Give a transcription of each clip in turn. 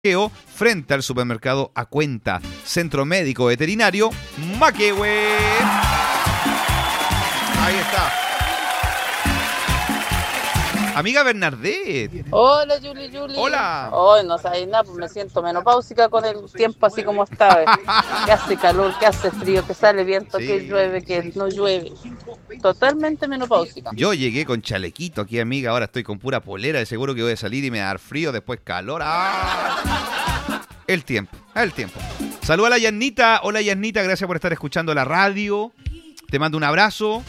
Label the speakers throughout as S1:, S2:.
S1: frente al supermercado A Cuenta, Centro Médico Veterinario Maquehue. Ahí está. Amiga Bernadette.
S2: Hola, Juli.
S1: Hola.
S2: Hoy no sabéis nada, pues me siento menopáusica con el tiempo así como está. Que hace calor, que hace frío, que sale viento, sí, que llueve, que no llueve. Totalmente menopáusica.
S1: Yo llegué con chalequito aquí, amiga. Ahora estoy con pura polera. De seguro que voy a salir y me va a dar frío, después calor. ¡Ah! El tiempo. Saluda a la Yasnita. Hola, Yasnita. Gracias por estar escuchando la radio. Te mando un abrazo.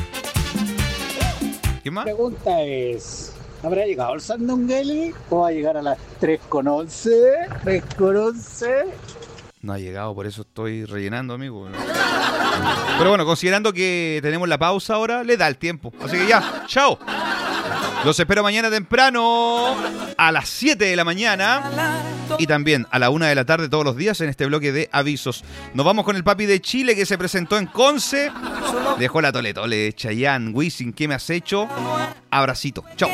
S1: ¿Qué más?
S3: La pregunta es, ¿habrá llegado el Sandungueli o va a llegar a las 3:11? 3:11.
S1: No ha llegado, por eso estoy rellenando, amigo. Pero bueno, considerando que tenemos la pausa ahora, le da el tiempo. Así que ya, chao. Los espero mañana temprano a las 7 de la mañana y también a la 1 de la tarde todos los días en este bloque de avisos. Nos vamos con el papi de Chile que se presentó en Conce. Dejó la tole, Chayanne, Wisin, ¿qué me has hecho? Abracito, chao.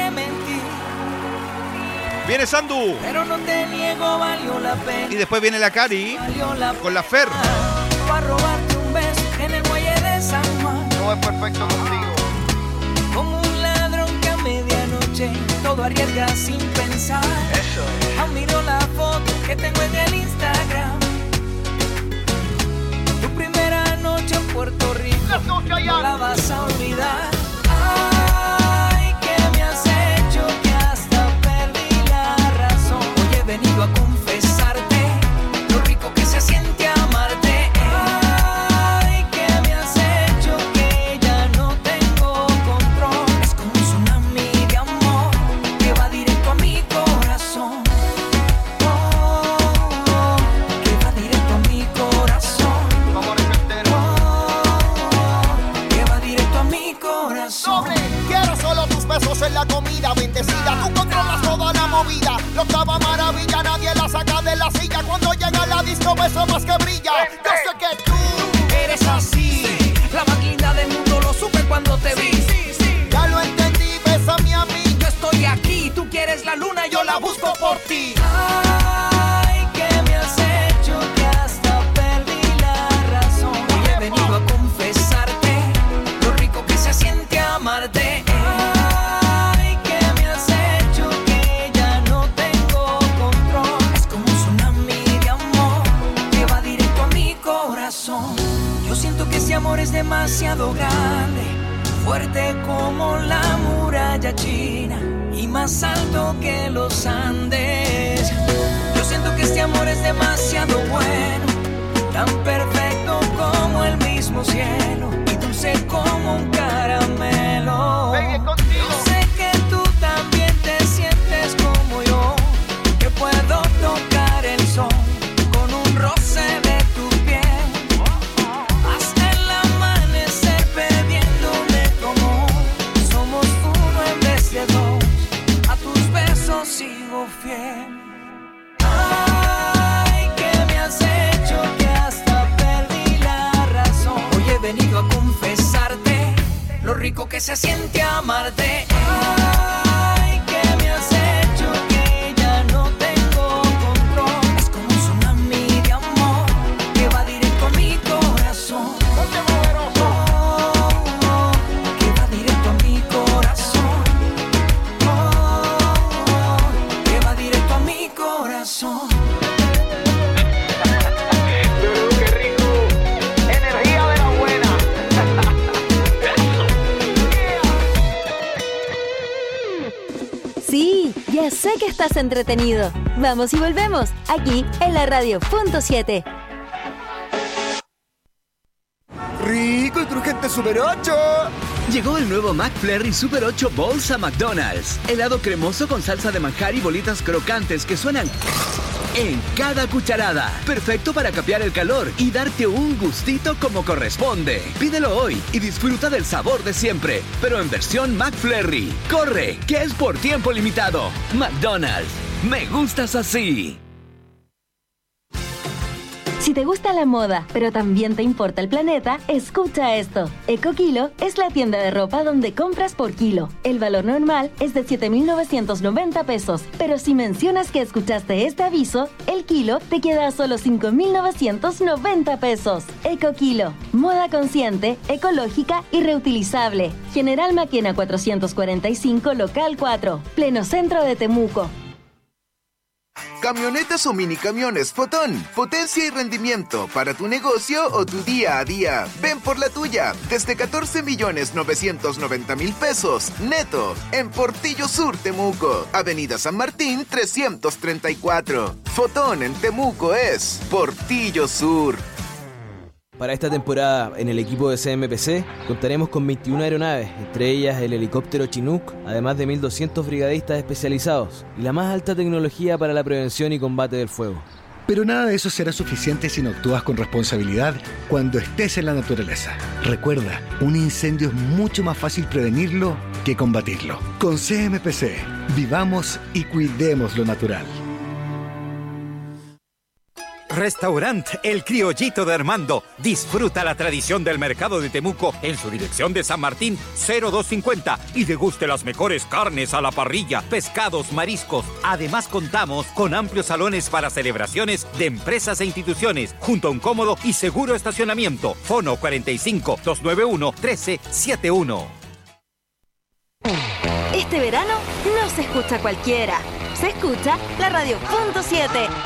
S1: Viene Sandu.
S4: Pero no te niego, valió la pena.
S1: Y después viene la Cari con la Fer.
S4: Para robarte un beso en el muelle de San Juan.
S1: Todo es perfecto contigo.
S4: Como un ladrón que a medianoche todo arriesga sin pensar.
S1: Eso es.
S4: Aún miro la foto que tengo en el Instagram. Tu primera noche en Puerto Rico no la vas a olvidar. Ay, ¿qué me has hecho? Que hasta perdí la razón. Hoy he venido a confesarte lo rico que se siente amarte. Ay, ¿qué me has hecho? Que ya no tengo control. Es como un tsunami de amor que va directo a mi corazón. Que va directo a mi corazón. Que va directo a mi corazón.
S5: Quiero solo tus besos en la comida bendecida. Tú controlas toda la movida. Lo estaba maravilla, nadie la saca de la silla. Cuando llega la disco, beso más que brilla. Yo sé que tú
S4: eres así, sí. La más linda del mundo, lo supe cuando te vi.
S5: Sí. Ya lo entendí, bésame a mí.
S4: Yo estoy aquí, tú quieres la luna, yo la busco por ti.
S5: Ay,
S4: ¿qué me has hecho? Que hasta perdí la razón. Hoy he venido a confesarte lo rico que se siente amarte. Ay, ¿qué me has hecho? Que ya no tengo control. Es como un tsunami de amor que va directo a mi corazón. Yo siento que ese amor es demasiado grande, fuerte como la muralla china y más alto que los Andes. Yo siento que este amor es demasiado bueno, tan perfecto como el mismo cielo y dulce como un caramelo. Yo sé que tú también te sientes como yo, que puedo tocar el sol con un roce de tu piel, hasta el amanecer perdiéndome como somos uno en vez de dos. A tus besos sigo fiel. Ay, ¿qué me has hecho? Que hasta perdí la razón. Hoy he venido a confesarte lo rico que se siente amarte. Ay, ¿qué me has hecho? Que ya no tengo control. Es como un tsunami de amor que va directo a mi corazón. Que va directo a mi corazón. Que va directo a mi corazón.
S5: qué rico. Energía de la buena.
S6: Sí, ya sé que estás entretenido. Vamos y volvemos, aquí en la radio.7.
S5: Rico y crujiente Super 8.
S7: Llegó el nuevo McFlurry Super 8 Bowls a McDonald's. Helado cremoso con salsa de manjar y bolitas crocantes que suenan en cada cucharada. Perfecto para capear el calor y darte un gustito como corresponde. Pídelo hoy y disfruta del sabor de siempre, pero en versión McFlurry. ¡Corre, que es por tiempo limitado! McDonald's. Me gustas así.
S6: Si Si te gusta la moda, pero también te importa el planeta, escucha esto. EcoKilo es la tienda de ropa donde compras por kilo. El valor normal es de 7.990 pesos, pero si mencionas que escuchaste este aviso, el kilo te queda a solo 5.990 pesos. EcoKilo, moda consciente, ecológica y reutilizable. General Maquena 445, local 4, pleno centro de Temuco.
S8: Camionetas o minicamiones Fotón. Potencia y rendimiento para tu negocio o tu día a día. Ven por la tuya. Desde 14.990.000 pesos. Neto. En Portillo Sur, Temuco. Avenida San Martín 334. Fotón en Temuco es Portillo Sur.
S9: Para esta temporada, en el equipo de CMPC, contaremos con 21 aeronaves, entre ellas el helicóptero Chinook, además de 1.200 brigadistas especializados y la más alta tecnología para la prevención y combate del fuego.
S10: Pero nada de eso será suficiente si no actúas con responsabilidad cuando estés en la naturaleza. Recuerda, un incendio es mucho más fácil prevenirlo que combatirlo. Con CMPC, vivamos y cuidemos lo natural.
S11: Restaurant El Criollito de Armando. Disfruta la tradición del mercado de Temuco en su dirección de San Martín 0250 y deguste las mejores carnes a la parrilla, pescados, mariscos. Además contamos con amplios salones para celebraciones de empresas e instituciones, junto a un cómodo y seguro estacionamiento. Fono 45 291 1371.
S6: Este verano no se escucha cualquiera, se escucha la Radio Punto 7.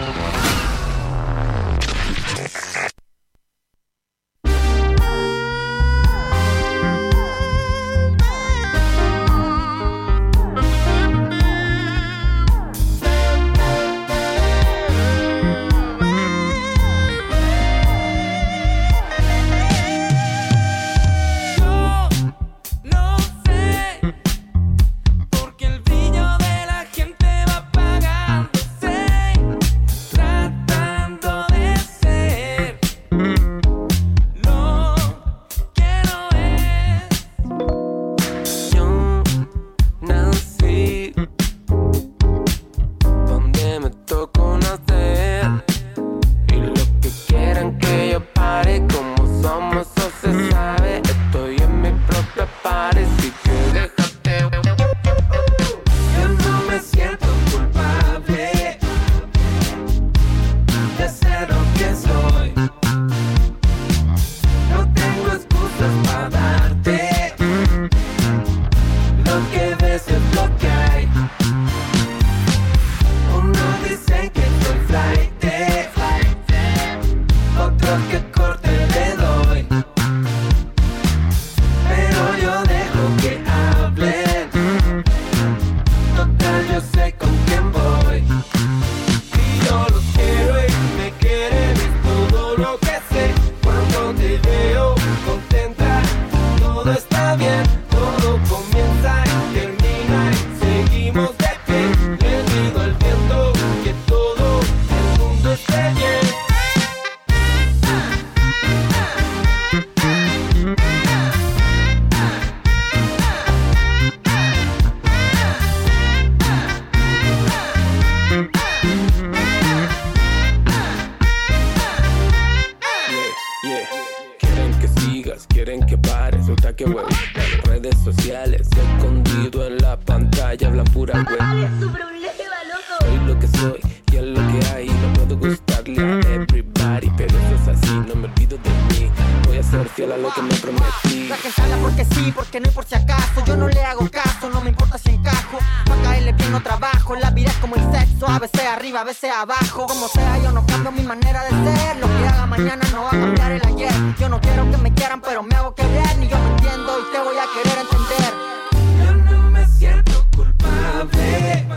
S12: A veces abajo, como sea yo no cambio mi manera de ser. Lo que haga mañana no va a cambiar el ayer. Yo no quiero que me quieran pero me hago querer. Ni yo me entiendo y te voy a querer entender.
S4: Yo no me siento culpable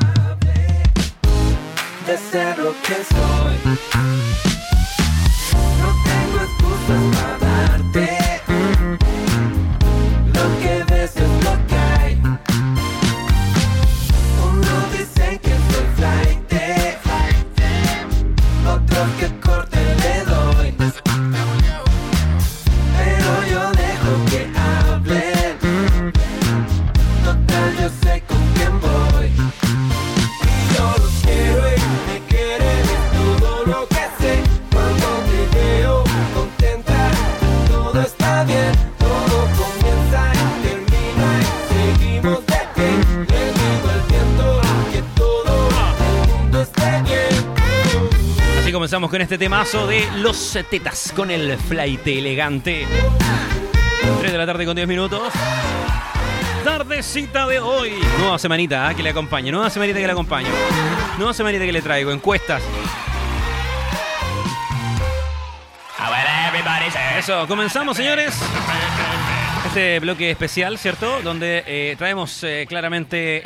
S4: de ser lo que soy. No tengo excusas para darte. Lo que ves es lo que hay. Uno dice que soy flight, otros que corte le doy, pero yo dejo que hablen. Total yo sé con quién voy. Y yo los quiero y me quieren, es todo lo que sé. Cuando te veo
S13: Así comenzamos con este temazo de Los Tetas con el flaite elegante. 3 de la tarde con 10 minutos. Tardecita de hoy. Nueva semanita que le acompaña. Nueva semanita que le acompaño. Nueva semanita que le traigo. Encuestas. Eso, comenzamos, señores. Este bloque especial, ¿cierto? Donde traemos claramente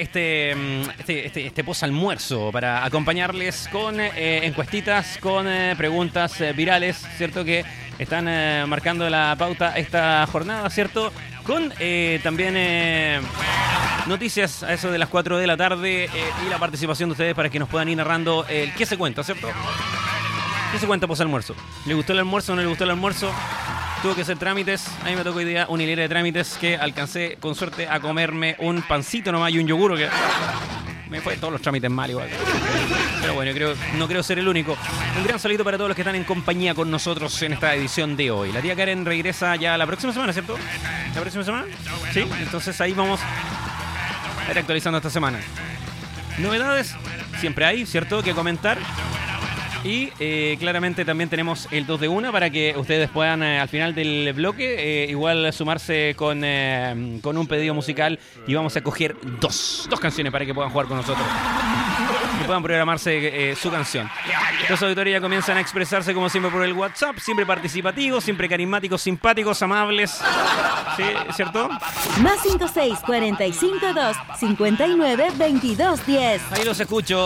S13: este posalmuerzo para acompañarles con encuestitas, con preguntas virales, ¿cierto? Que están marcando la pauta esta jornada, ¿cierto? Con también noticias a eso de las 4 de la tarde y la participación de ustedes para que nos puedan ir narrando el qué se cuenta, ¿cierto? ¿Qué se cuenta posalmuerzo? ¿Le gustó el almuerzo o no le gustó el almuerzo? Tuve que hacer trámites. A mí me tocó hoy día una hilera de trámites que alcancé con suerte a comerme un pancito nomás y un yogur que me fue todos los trámites mal igual. Pero bueno, no creo ser el único. Un gran saludo para todos los que están en compañía con nosotros en esta edición de hoy. La tía Karen regresa ya la próxima semana, ¿cierto? ¿La próxima semana? Sí, entonces ahí vamos a ir actualizando esta semana. Novedades siempre hay, ¿cierto? Que comentar. Y claramente también tenemos el 2 de 1 para que ustedes puedan al final del bloque igual sumarse con un pedido musical y vamos a coger dos canciones para que puedan jugar con nosotros y puedan programarse su canción. Los auditores ya comienzan a expresarse como siempre por el WhatsApp, siempre participativos, siempre carismáticos, simpáticos, amables. ¿Sí? ¿Cierto?
S6: Más 56452 592210.
S13: Ahí los escucho.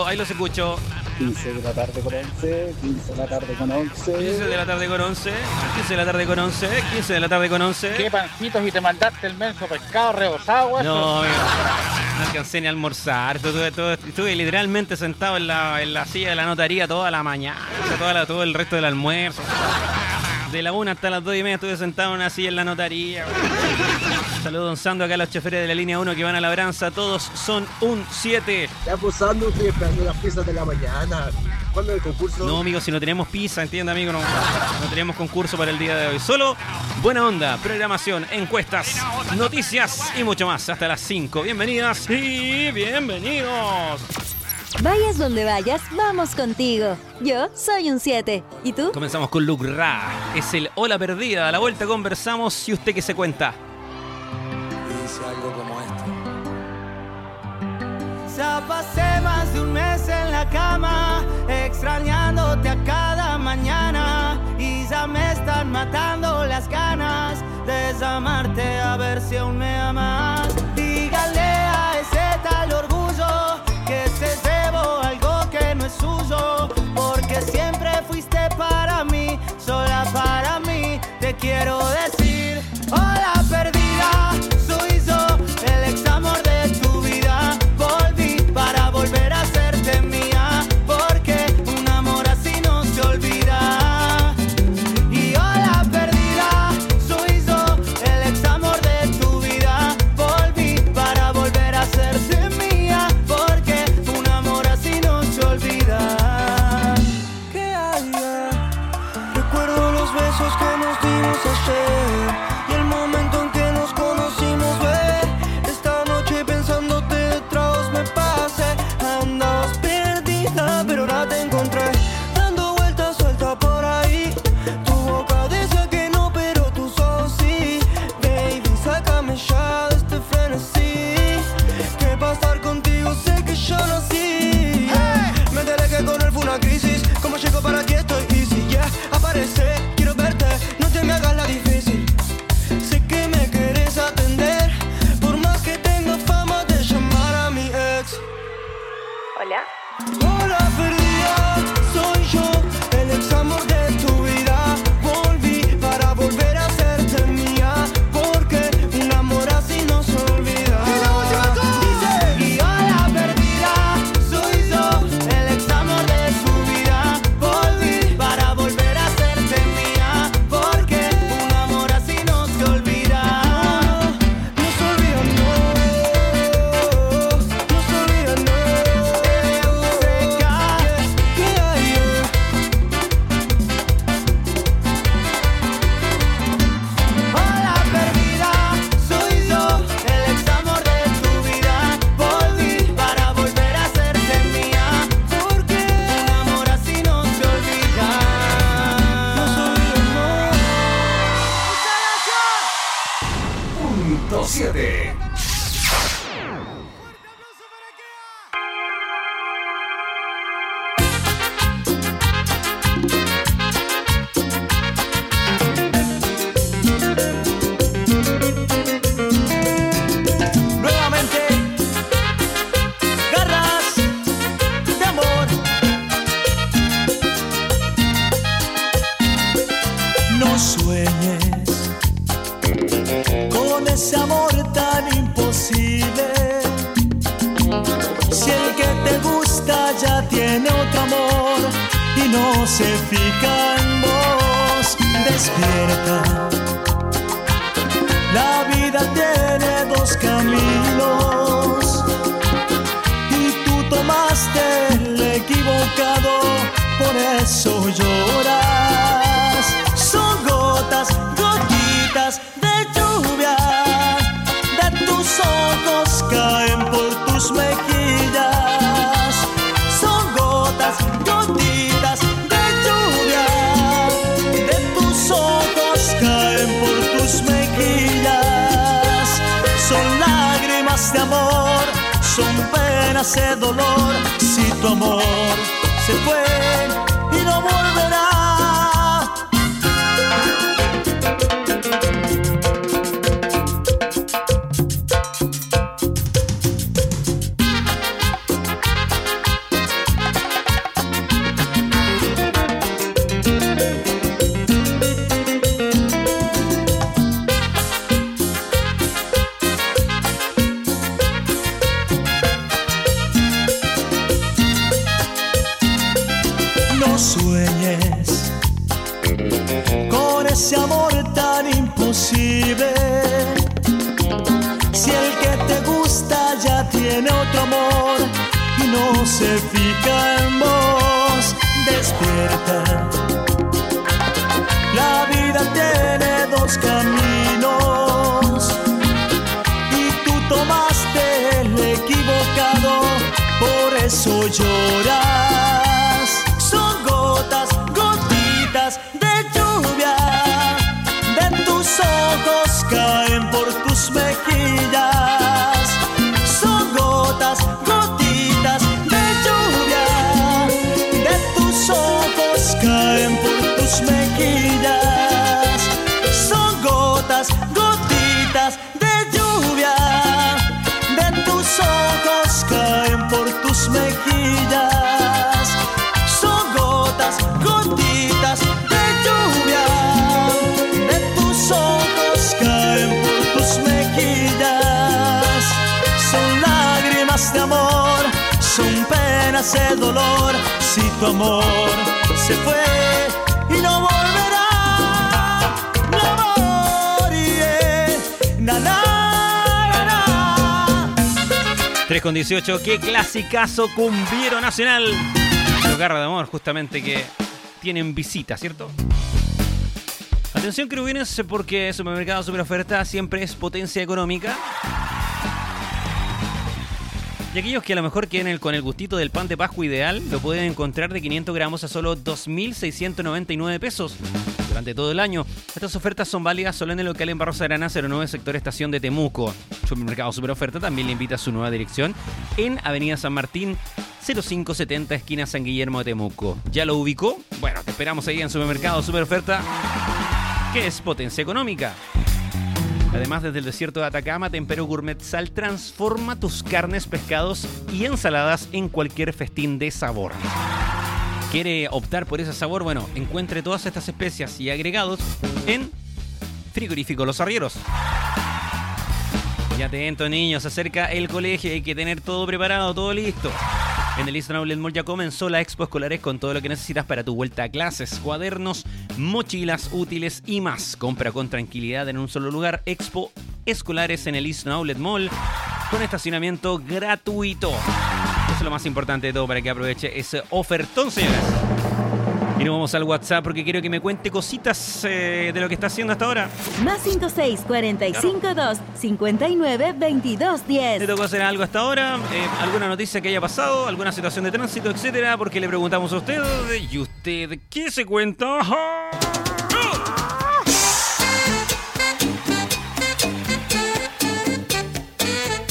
S3: 15 de la tarde con 11, 15 de la tarde con 11.
S13: 15 de la tarde con 11, 15 de la tarde con 11, 15 de la tarde con 11.
S3: ¿Qué pancitos y te mandaste el menso pescado rebozado, güey?
S13: No, amigo, no alcancé ni a almorzar. Estuve literalmente sentado en la silla de la notaría toda la mañana, todo el resto del almuerzo. De la 1 hasta las 2:30 estuve sentado en una silla en la notaría. Saludos, don Sando, acá a los choferes de la línea 1 que van a Labranza. Todos son un 7.
S14: Ya posando, estoy esperando las pizzas de la mañana. ¿Cuándo es el concurso?
S13: No, amigo, si no tenemos pizza, entiende, amigo, no tenemos concurso para el día de hoy. Solo buena onda, programación, encuestas, noticias y mucho más. Hasta las 5. Bienvenidas y bienvenidos.
S6: Vayas donde vayas, vamos contigo. Yo soy un 7. ¿Y tú?
S13: Comenzamos con Luke Ra. Es el Hola Perdida. A la vuelta conversamos. ¿Y usted qué se cuenta?
S4: Dice algo como esto. Ya pasé más de un mes en la cama, extrañándote a cada mañana, y ya me están matando las ganas de llamarte a ver si aún me amas. Dígale a ese tal orgullo que se llevó algo que no es suyo, porque siempre fuiste para mí, sola para mí. Te quiero decir, hola perdida, soy yo, el ex amor de tu vida. Volví para volver a hacerte mía, porque un amor así no se olvida. Y hola perdida, soy yo, el ex amor de tu vida. Volví para volver a hacerte mía, porque un amor así no se olvida. ¿Qué hay? Recuerdo los besos que nos dimos ayer.
S15: 7.
S16: Ese amor tan imposible. Si el que te gusta ya tiene otro amor y no se fija en vos, despierta. La vida tiene dos caminos y tú tomaste el equivocado, por eso lloras. Son gotas, gotitas de lluvia. Tus ojos caen por tus mejillas. Son gotas, gotitas de lluvia. De tus ojos caen por tus mejillas. Son lágrimas de amor, son penas de dolor. Si tu amor se fue y no volverá. Sueñes con ese amor tan imposible. Si el que te gusta ya tiene otro amor y no se fija en vos, despierta. La vida tiene dos caminos y tú tomaste el equivocado, por eso lloras. Son gotas, gotitas de lluvia. De tus ojos caen por tus mejillas. Son gotas, gotitas de lluvia. De tus ojos caen por tus mejillas. Son gotas, gotitas de lluvia. De tus ojos caen por tus mejillas. Gotitas de lluvia, de tus ojos caen por tus mejillas. Son lágrimas de amor, son penas de dolor. Si tu amor se fue y no volverá, mi amor, yeah. Na, na, na, na.
S13: 3:18, qué clasicazo cumbiero nacional. Los Garra de Amor, justamente, que tienen visita, ¿cierto? Atención, querubines, porque Supermercado Superoferta siempre es potencia económica. Y aquellos que a lo mejor quieren con el gustito del pan de Pascua ideal, lo pueden encontrar de 500 gramos a solo 2.699 pesos durante todo el año. Estas ofertas son válidas solo en el local en Barros Arana 09, sector Estación de Temuco. Supermercado Superoferta también le invita a su nueva dirección en Avenida San Martín 0570, esquina San Guillermo de Temuco. ¿Ya lo ubicó? Bueno, te esperamos ahí en Supermercado Superoferta, que es potencia económica. Además, desde el desierto de Atacama, Tempero Gourmet Sal transforma tus carnes, pescados y ensaladas en cualquier festín de sabor. ¿Quiere optar por ese sabor? Bueno, encuentre todas estas especias y agregados en Frigorífico Los Arrieros. Ya atento, niños, se acerca el colegio, hay que tener todo preparado, todo listo. En el Eastern Outlet Mall ya comenzó la Expo Escolares con todo lo que necesitas para tu vuelta a clases, cuadernos, mochilas, útiles y más. Compra con tranquilidad en un solo lugar. Expo Escolares en el Eastern Outlet Mall con estacionamiento gratuito. Eso es lo más importante de todo para que aproveche ese ofertón, señores. Y nos vamos al WhatsApp porque quiero que me cuente cositas de lo que está haciendo hasta ahora.
S6: Más 56-452 59-22-10.
S13: ¿Le tocó hacer algo hasta ahora? ¿Alguna noticia que haya pasado? ¿Alguna situación de tránsito, etcétera? Porque le preguntamos a usted. ¿Y usted qué se cuenta?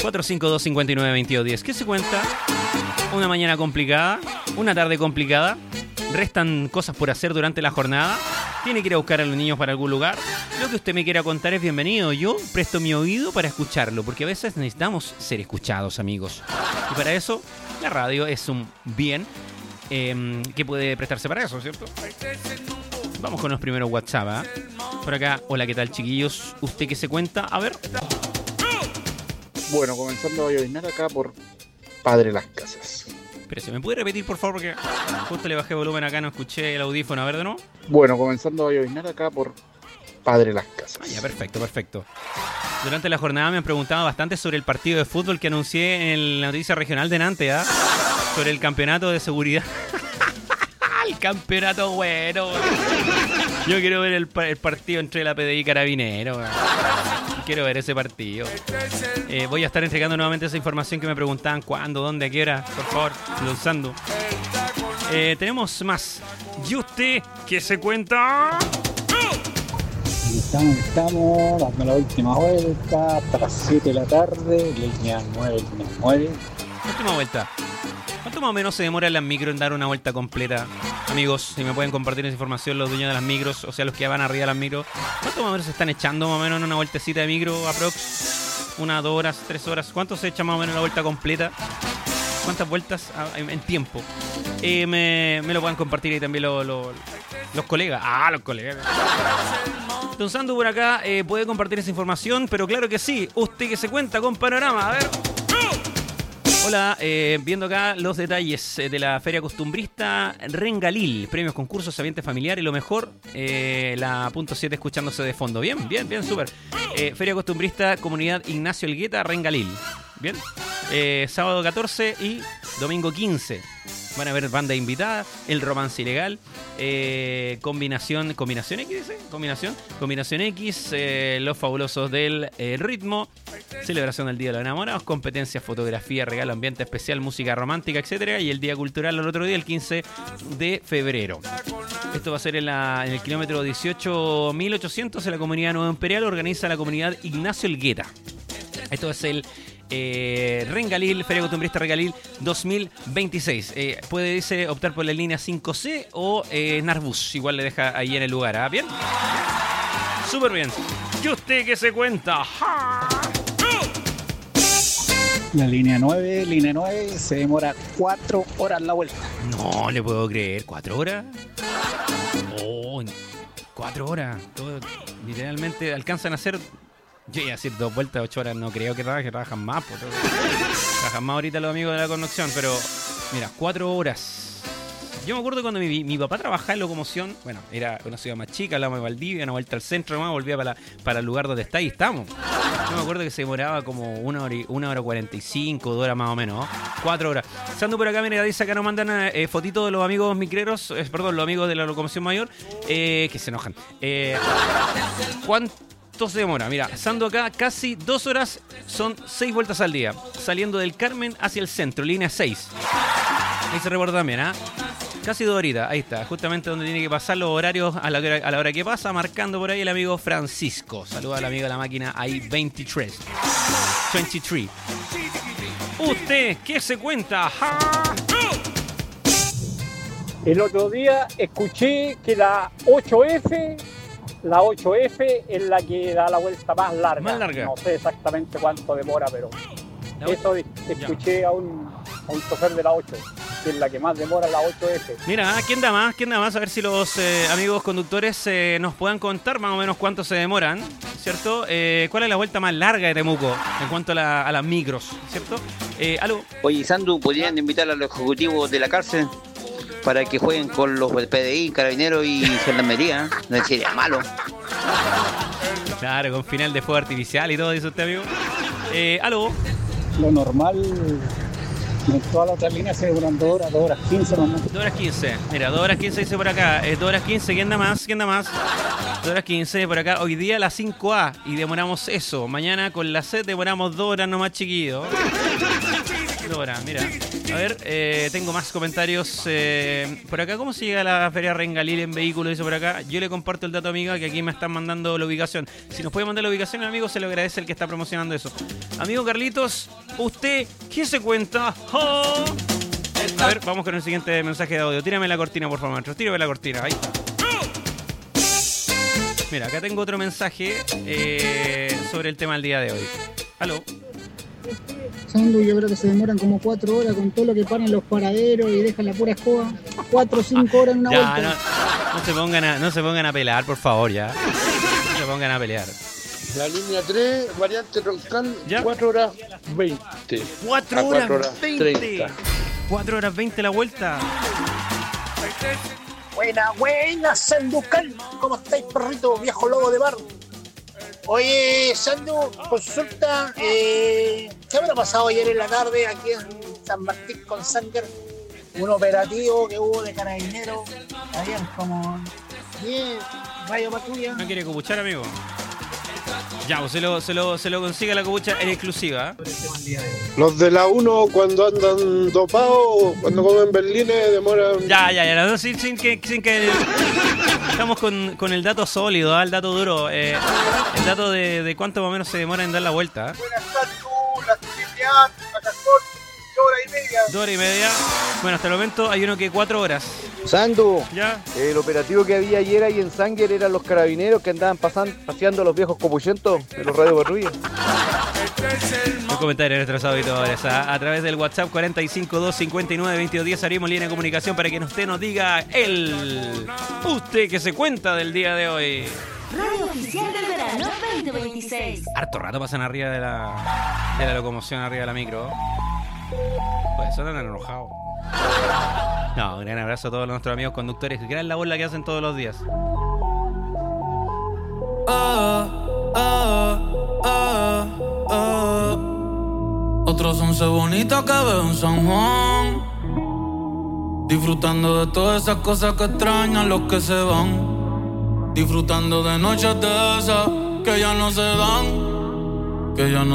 S13: 452-592210. ¿Qué se cuenta? Una mañana complicada, una tarde complicada, restan cosas por hacer durante la jornada, tiene que ir a buscar a los niños para algún lugar. Lo que usted me quiera contar es bienvenido. Yo presto mi oído para escucharlo, porque a veces necesitamos ser escuchados, amigos. Y para eso, la radio es un bien que puede prestarse para eso, ¿cierto? Vamos con los primeros WhatsApp, ¿eh? Por acá, hola, ¿qué tal, chiquillos? ¿Usted qué se cuenta? A ver.
S15: Bueno, comenzando a lloviznar acá por Padre Las Casas.
S13: Pero ¿se me puede repetir, por favor? Porque justo le bajé volumen acá, no escuché el audífono. A ver, de nuevo.
S15: Bueno, comenzando a lloviznar acá por Padre Las Casas.
S13: Ah, ya, perfecto, perfecto. Durante la jornada me han preguntado bastante sobre el partido de fútbol que anuncié en la noticia regional de Nantes, ¿ah? Sobre el campeonato de seguridad. El campeonato bueno. Yo quiero ver el partido entre la PDI y Carabineros. Quiero ver ese partido. Voy a estar entregando nuevamente esa información que me preguntaban cuándo, dónde, a qué hora. Por favor, lanzando. Tenemos más. ¿Y usted qué se cuenta?
S3: Estamos dando la última vuelta hasta las 7 de la tarde, línea 9.
S13: Última vuelta. ¿Cuánto más o menos se demora en las micros en dar una vuelta completa? Amigos, si me pueden compartir esa información los dueños de las micros, o sea, los que van arriba de las micros. ¿Cuánto más o menos se están echando más o menos en una vueltecita de micro aprox? 1, 2 horas, 3 horas. ¿Cuánto se echa más o menos en la vuelta completa? ¿Cuántas vueltas en tiempo? Me lo pueden compartir ahí también los colegas. Ah, los colegas. Don Sandu por acá puede compartir esa información, pero claro que sí. Usted que se cuenta con Panorama, a ver. Hola, viendo acá los detalles de la Feria Costumbrista Rengalil, premios, concursos, ambiente familiar y lo mejor, la punto 7 escuchándose de fondo. Bien, súper. Feria Costumbrista Comunidad Ignacio Elgueta Rengalil. Bien. Sábado 14 y domingo 15. Van a haber banda invitada, El Romance Ilegal, Combinación X, dice. Combinación X, Los Fabulosos del Ritmo, celebración del Día de los Enamorados, competencias, fotografía, regalo, ambiente especial, música romántica, etcétera, y el Día Cultural el otro día, el 15 de febrero. Esto va a ser en el kilómetro 18.800 en la comunidad Nueva Imperial, organiza la comunidad Ignacio Elgueta. Esto es el Rengalil, Feria Costumbrista Rengalil 2026. Puede, dice, optar por la línea 5C o Narbus. Igual le deja ahí en el lugar. ¿Ah? ¿Bien? Súper bien. ¿Y usted qué se cuenta?
S3: La línea 9 se demora 4 horas la vuelta.
S13: No le puedo creer. ¿4 horas? Oh, 4 horas. Todo, literalmente alcanzan a hacer... Yo iba a decir 2 vueltas, 8 horas, no creo que trabajan más. Trabajan más ahorita los amigos de la conducción, pero mira, 4 horas. Yo me acuerdo cuando mi papá trabajaba en locomoción, bueno, era una ciudad más chica, hablamos de Valdivia, una vuelta al centro, nomás, volvía para el lugar donde está y estamos. Yo me acuerdo que se demoraba como 1 hora 45, 2 horas más o menos, ¿no? 4 horas. Estando por acá, mira, dice acá nos mandan fotitos de los amigos micreros, los amigos de la locomoción mayor, que se enojan. ¿Cuánto se demora? Mira, estando acá casi 2 horas, son 6 vueltas al día, saliendo del Carmen hacia el centro, línea 6. Ahí se reporta también, ¿ah? Casi 2 horitas, ahí está, justamente donde tiene que pasar los horarios a la hora que pasa, marcando por ahí el amigo Francisco. Saluda al amigo de la máquina ahí 23. ¿Usted qué se cuenta?
S17: El otro día escuché que la 8F es la que da la vuelta más larga.
S13: Más larga.
S17: No sé exactamente cuánto demora, pero eso escuché a un chofer de la 8, que es la que más demora, la 8F.
S13: Mira, ¿quién da más? A ver si los amigos conductores nos puedan contar más o menos cuánto se demoran, ¿cierto? ¿Cuál es la vuelta más larga de Temuco en cuanto a las micros, ¿cierto? ¿Aló?
S18: Oye, Sandu, ¿podrían invitar a los ejecutivos de la cárcel para que jueguen con los PDI, Carabineros y Gendarmería? No sería malo.
S13: Claro, con final de fuego artificial y todo, dice usted, amigo. ¿Aló?
S3: Lo normal, en todas las otras líneas se demoran 2 horas, 2 horas 15 nomás.
S13: 2 horas 15, mira, 2 horas 15 dice por acá. 2 horas 15, ¿quién da más? 2 horas 15 por acá. Hoy día la 5A y demoramos eso. Mañana con la C demoramos 2 horas nomás, chiquillos. Dora, mira. A ver, tengo más comentarios. Por acá, ¿cómo se llega a la Feria Rengalil en vehículo? Dice por acá. Yo le comparto el dato, amiga, que aquí me están mandando la ubicación. Si nos puede mandar la ubicación, amigo, se lo agradece el que está promocionando eso. Amigo Carlitos, ¿usted qué se cuenta? ¡Oh! A ver, vamos con el siguiente mensaje de audio. Tírame la cortina, por favor, maestro. Tírame la cortina, ahí está. Mira, acá tengo otro mensaje sobre el tema del día de hoy. Aló.
S19: Sandu, yo creo que se demoran como 4 horas con todo lo que paran los paraderos y dejan la pura escoba. 4 o 5 horas en una
S13: ya,
S19: vuelta.
S13: No se pongan a pelear, por favor, ya. No se pongan a pelear.
S15: La línea 3, variante Roncal, 4 horas 20.
S13: 4 horas 20.
S15: 30.
S13: 4 horas 20 la vuelta.
S14: Buena, Sanducal. ¿Cómo estáis, perrito, viejo lobo de bar? Oye, Sandu, consulta, ¿qué habrá pasado ayer en la tarde aquí en San Martín con Sanger? Un operativo que hubo de carabineros, habían como 10 radio patrulla.
S13: ¿No quiere copuchar, amigo? Ya, pues se lo consigue la copucha en exclusiva.
S15: Los de la 1 cuando andan dopados, cuando comen berlines, demoran...
S13: Ya, no, sin que... Estamos con el dato sólido, el dato duro. El dato de cuánto más o menos se demora en dar la vuelta.
S14: Buenas tardes, las actividades, la Cascón, 2 horas y media.
S13: Bueno, hasta el momento hay uno que 4 horas.
S20: Sandu,
S13: ¿ya?
S20: El operativo que había ayer ahí en Sanger eran los carabineros que andaban paseando a los viejos copuchentos de los radio patrulla.
S13: Los comentarios de nuestros auditores a través del WhatsApp 452592210 abrimos línea de comunicación para que usted nos diga usted que se cuenta del día de hoy.
S6: Radio Oficial del Verano 2026.
S13: Harto rato pasan arriba de la locomoción, arriba de la micro. Pues eso andan enojados. No, un gran abrazo a todos nuestros amigos conductores. Gran labor la que hacen todos los días.
S21: Otros 11 bonitos que veo en San Juan, disfrutando de todas esas cosas que extrañan los que se van, disfrutando de noches de esas que ya no se dan,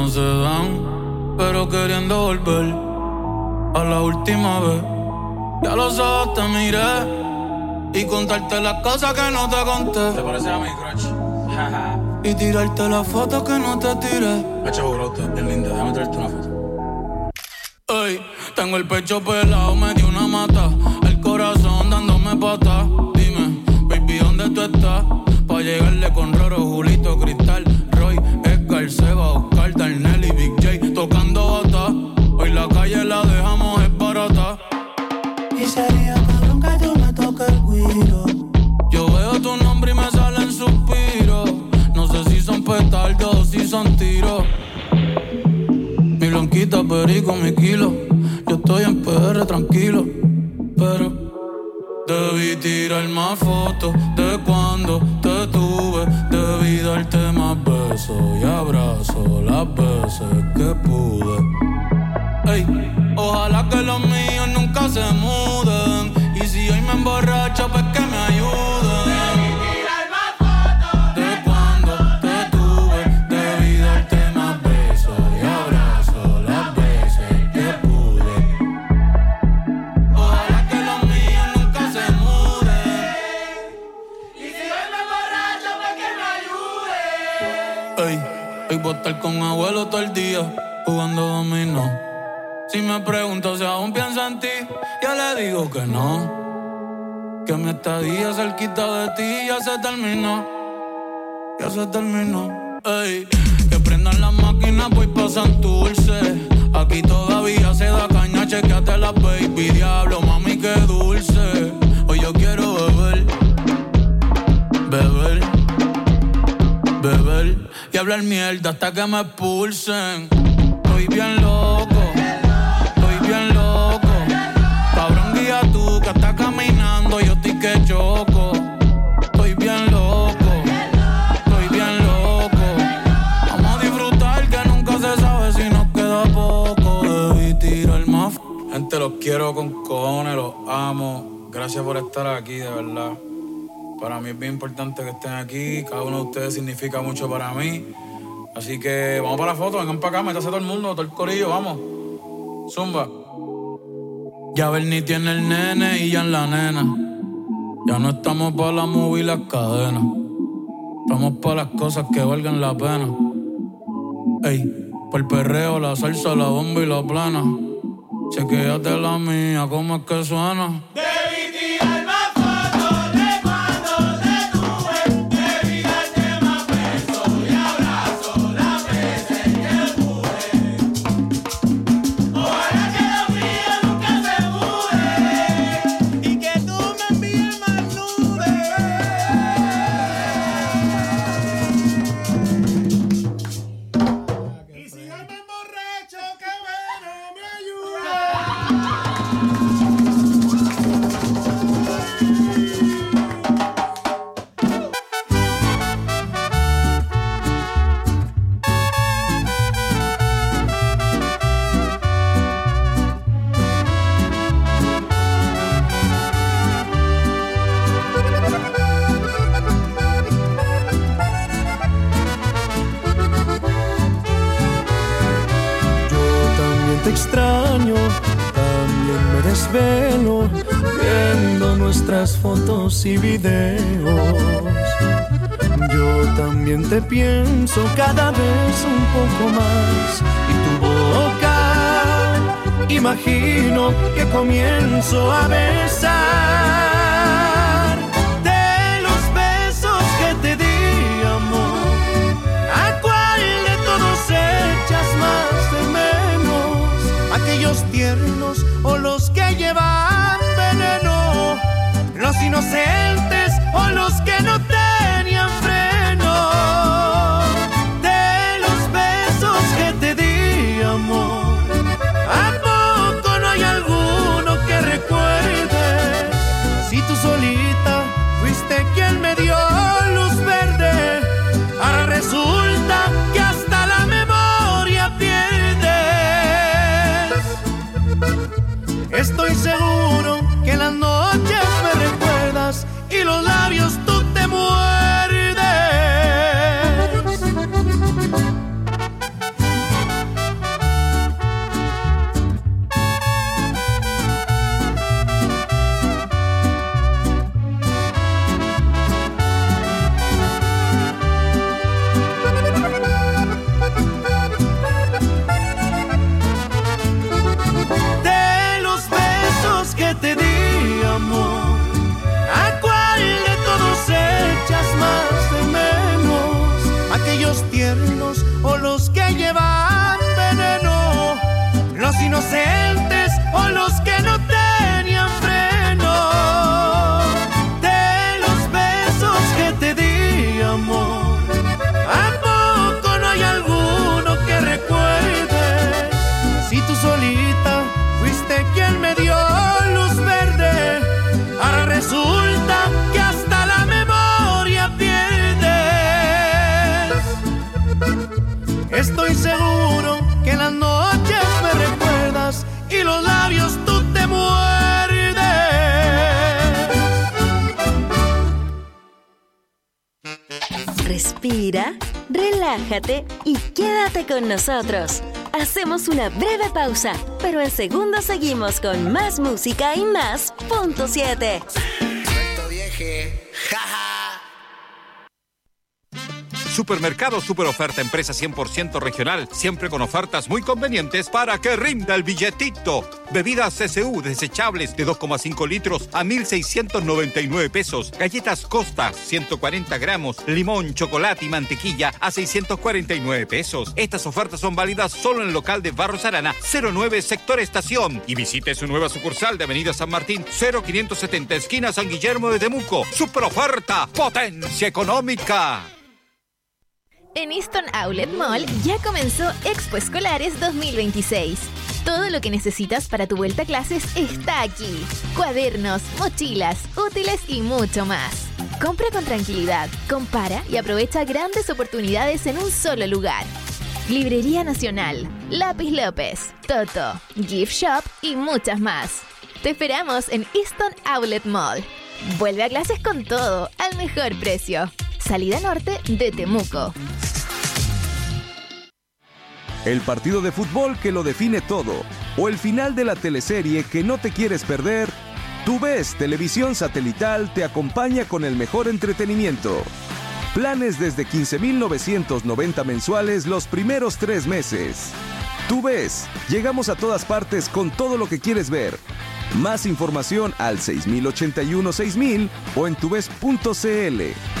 S21: pero queriendo volver a la última vez. Ya los ojos te miré y contarte las cosas que no te conté.
S22: ¿Te parece a mi crush?
S21: Y tirarte las fotos que no te tiré.
S22: Hacho brote, bien linda, déjame traerte una foto.
S21: Ey, tengo el pecho pelado, me dio una mata, el corazón dándome patas. Dime, baby, ¿dónde tú estás? Pa' llegarle con Roro, Julito, Cristal, Roy, Edgar, Seba, Oscar, Darnell y Big J tocando bata. Hoy la calle la dejamos esbarata.
S23: Y sería cabrón que tú me toques el guiro.
S21: Yo veo tu nombre y me salen suspiros. No sé si son petardos o si son tiros. Mi blanquita, perico, mi kilo. Yo estoy en PR tranquilo, pero debí tirar más fotos de cuando te tuve. Debí darte más besos y abrazos las veces que pude. Ey, ojalá que los míos nunca se muden. Y si hoy me emborracho, pues que me ayuden. Debí tirar más fotos de cuando te tuve. Debí darte más besos y abrazos las veces que pude. Ojalá que los míos nunca se muden. Y si hoy me emborracho, pues que me ayuden. Ey, hoy voy a estar con abuelo todo el día jugando dominó. Si me pregunto si aún pienso en ti, yo le digo que no. Que mi estadía cerquita de ti ya se terminó. Ey, que prendan las máquinas, voy pa' Santurce. Aquí todavía se da caña, chequeate la baby. Diablo, mami, qué dulce. Hoy yo quiero beber y hablar mierda hasta que me expulsen. Estoy bien loco. Cabrón, guía tú que estás caminando, yo estoy que choco. Estoy bien loco. Vamos a disfrutar que nunca se sabe si nos queda poco. Debí tirar más. Gente, los quiero con cojones, los amo. Gracias por estar aquí, de verdad. Para mí es bien importante que estén aquí. Cada uno de ustedes significa mucho para mí. Así que vamos para la foto, vengan para acá, métase todo el mundo, todo el corillo, vamos. Zumba. Ya Bernie tiene el nene y ya en la nena. Ya no estamos pa' la movie y las cadenas. Estamos pa' las cosas que valgan la pena. Ey, por el perreo, la salsa, la bomba y la plana. Chequéate la mía, ¿cómo es que suena?
S16: Te extraño, también me desvelo viendo nuestras fotos y videos. Yo también te pienso cada vez un poco más y tu boca imagino que comienzo a besar. De los besos que te di, amor, ¿a cuál de todos echas más de menos? Aquellos tiernos o los que llevan veneno, los inocentes o los que no tenían freno. De los besos que te di, amor, ¿a poco no hay alguno que recuerdes? Si tú solita fuiste quien me dio luz verde, ahora resulta que hasta la memoria pierdes. Estoy seguro que en las noches me recuerdas y los labios tú te muerdes. De los besos que te di, amor, ¿a cuál de todos echas más de menos? Aquellos tiernos o los que llevan veneno, los inocentes o los que no tenían freno. De los besos que te di, amor, ¿a poco no hay alguno que recuerdes? Si tú solita fuiste quien me dio luz verde, ahora resulta que hasta la memoria pierdes. Estoy seguro que en las noches me recuerdas y los labios tú te muerdes.
S6: Respira, relájate y quédate con nosotros. Hacemos una breve pausa, pero en segundos seguimos con más música y más Punto 7.
S11: Supermercado Super Oferta, empresa 100% regional, siempre con ofertas muy convenientes para que rinda el billetito. Bebidas CCU desechables de 2,5 litros a 1,699 pesos. Galletas Costa, 140 gramos, limón, chocolate y mantequilla a 649 pesos. Estas ofertas son válidas solo en el local de Barros Arana, 09 Sector Estación. Y visite su nueva sucursal de Avenida San Martín, 0570 esquina San Guillermo de Temuco. Super Oferta, potencia económica.
S1: En Easton Outlet Mall ya comenzó Expo Escolares 2026. Todo lo que necesitas para tu vuelta a clases está aquí. Cuadernos, mochilas, útiles y mucho más. Compra con tranquilidad, compara y aprovecha grandes oportunidades en un solo lugar. Librería Nacional, Lápiz López, Toto, Gift Shop y muchas más. Te esperamos en Easton Outlet Mall. Vuelve a clases con todo, al mejor precio. Salida norte de Temuco.
S2: El partido de fútbol que lo define todo. o el final de la teleserie que no te quieres perder, TuVes Televisión Satelital te acompaña con el mejor entretenimiento. Planes desde 15,990 mensuales los primeros 3 meses. TuVes, llegamos a todas partes con todo lo que quieres ver. Más información al 6081-6000 o en tuves.cl.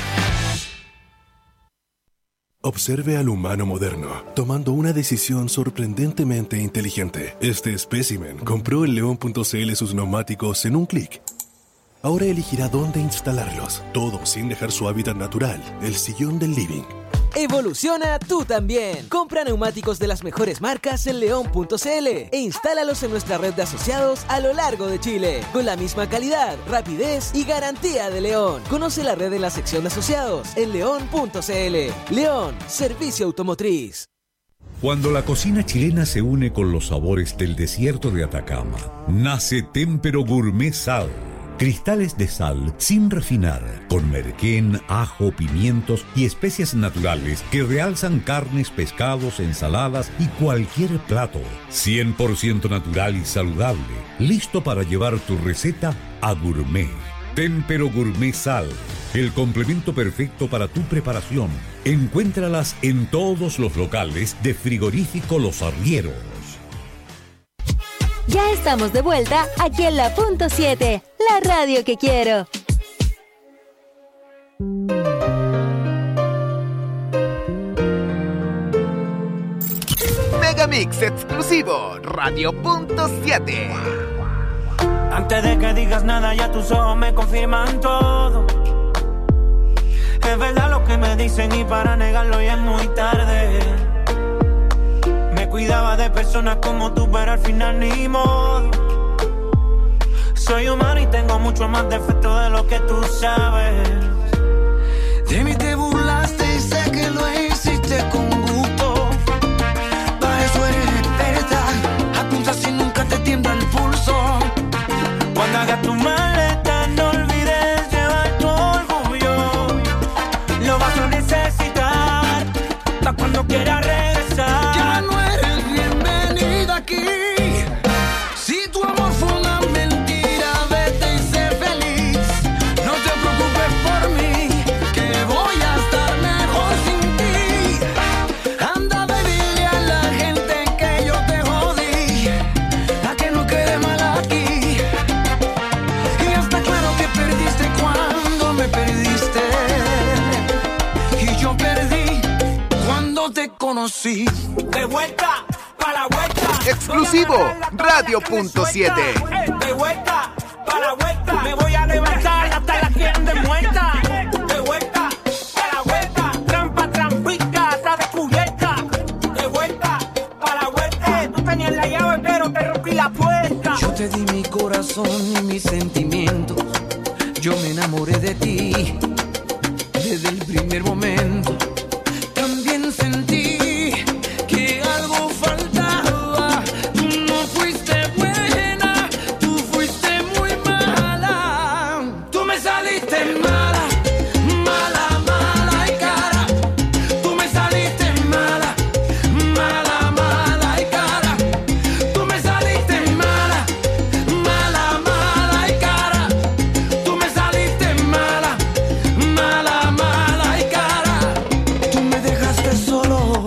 S5: Observe al humano moderno, tomando una decisión sorprendentemente inteligente. Este espécimen compró en león.cl sus neumáticos en un clic. Ahora elegirá dónde instalarlos, todo sin dejar su hábitat natural, el sillón del living.
S7: Evoluciona tú también. Compra neumáticos de las mejores marcas en león.cl e instálalos en nuestra red de asociados a lo largo de Chile, con la misma calidad, rapidez y garantía de León. Conoce la red en la sección de asociados en león.cl. León, servicio automotriz.
S24: Cuando la cocina chilena se une con los sabores del desierto de Atacama, nace Témpero Gourmet Sal. Cristales de sal sin refinar, con merquén, ajo, pimientos y especias naturales que realzan carnes, pescados, ensaladas y cualquier plato. 100% natural y saludable, listo para llevar tu receta a gourmet. Témpero Gourmet Sal, el complemento perfecto para tu preparación. Encuéntralas en todos los locales de Frigorífico Los Arrieros.
S6: Ya estamos de vuelta aquí en la Punto 7, la radio que quiero.
S8: Megamix exclusivo, Radio.7.
S23: Antes de que digas nada, ya tus ojos me confirman todo. Es verdad lo que me dicen y para negarlo ya es muy tarde. Me cuidaba de personas como tú, pero al final ni modo. Soy humano y tengo mucho más defectos de lo que tú sabes. De mí te burlaste y sé que lo hiciste con gusto. Para eso eres experta, apunta si nunca te tiembla el pulso. Cuando hagas tu maleta no olvides llevar tu orgullo. Lo vas a necesitar para cuando quieras regresar. Ya no eres bienvenida aquí. Si tu amor fue una mentira, vete y sé feliz. No te preocupes por mí, que voy a estar mejor sin ti. Anda, dile a la gente que yo te jodí, a que no quede mal aquí. Y está claro que perdiste cuando me perdiste. Y yo perdí cuando te conocí. De vuelta para la vuelta.
S8: Exclusivo, Radio.7.
S23: De vuelta para la vuelta. Me voy a levantar hasta la quien de muerta. De vuelta para la vuelta. Trampa, trampica, está descubierta. De vuelta para la vuelta. Tú tenías la llave, pero te rompí la puerta. Yo te di mi corazón y mis sentimientos. Yo me enamoré de ti desde el primer momento. También sentí que algo faltaba. Tú no fuiste buena, tú fuiste muy mala. Tú me saliste mala, mala, mala y cara. Tú me saliste mala, mala, mala y cara. Tú me saliste mala, mala, mala y cara. Tú me saliste mala, mala, mala y cara. Tú me dejaste solo